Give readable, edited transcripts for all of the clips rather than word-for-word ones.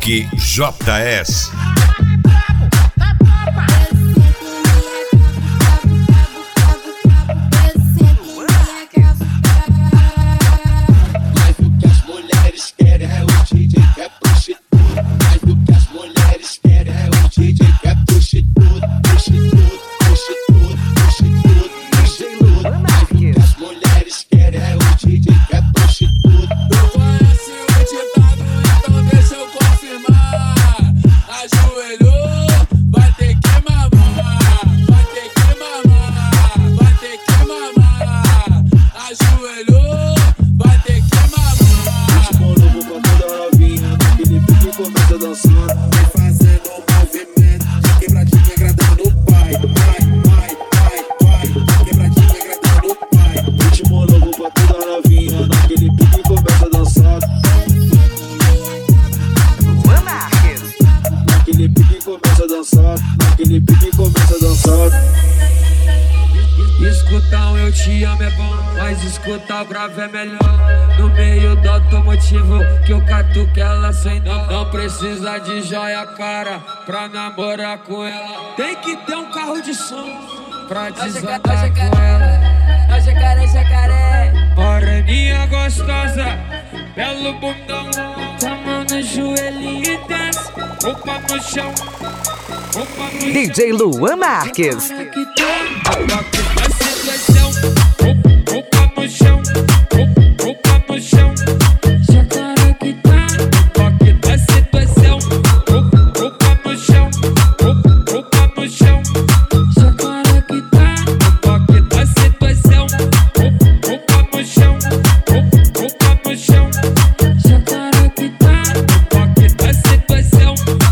Reboque JS. Naquele pique começa a dançar. Escutar um eu te amo é bom, mas escutar o grave é melhor. No meio do automotivo que eu catuque ela sem dó. Não precisa de joia cara pra namorar com ela. Tem que ter um carro de som pra desandar com ela. Ó jacaré, jacaré, Moreninha gostosa, belo bundão. Tamo no joelhinho e desce, roupa no chão. DJ Luan Marques. Roupa no chão, roupa no chão. Jacaré que tá, toque da situação. Roupa no chão, roupa no chão. Jacaré que tá, toque da situação. Roupa no chão, roupa no chão. Jacaré que tá, toque da situação.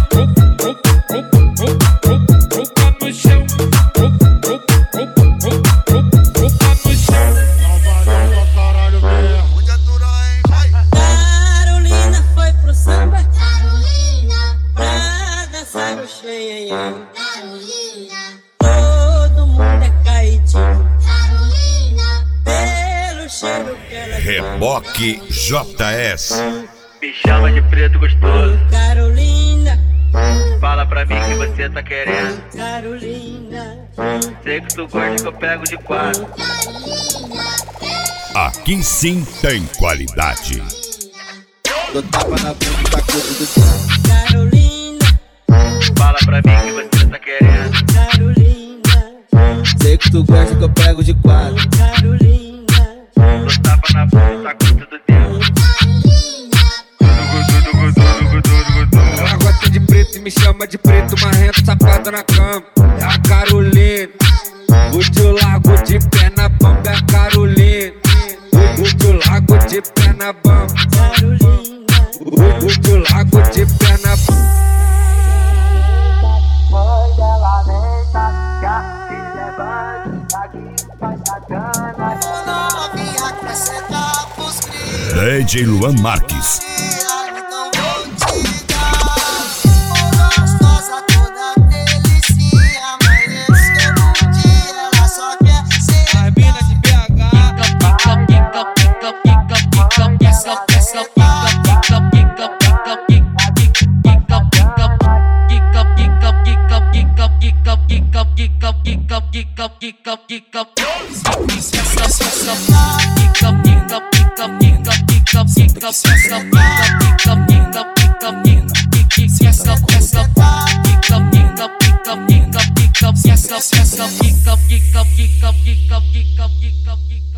Carolina foi pro samba. Carolina, pra dançar o xenhenhen. Carolina, todo mundo é caidinho. Carolina, pelo cheiro que ela tem. Reboque JS. Me chama de preto gostoso. Carolina, Fala pra mim que você tá querendo. Carolina, Sei que tu gosta que eu pego de quatro. Aqui sim tem qualidade. Dou tapa na bunda da coisa do Carolina, Fala pra mim que você tá querendo. Carolina, Sei que tu gosta que eu pego de quatro. Carolina, Dou tapa na bunda da coisa do dedo. Ela gosta de preto e me chama de preto, marrento, safado na cama. É a Carolina. O tio largo de pé na bamba é a Carolina. O tio largo de pé na bamba. Carolina. O tio largo de pé na bamba. DJ Luan Marques. Pica,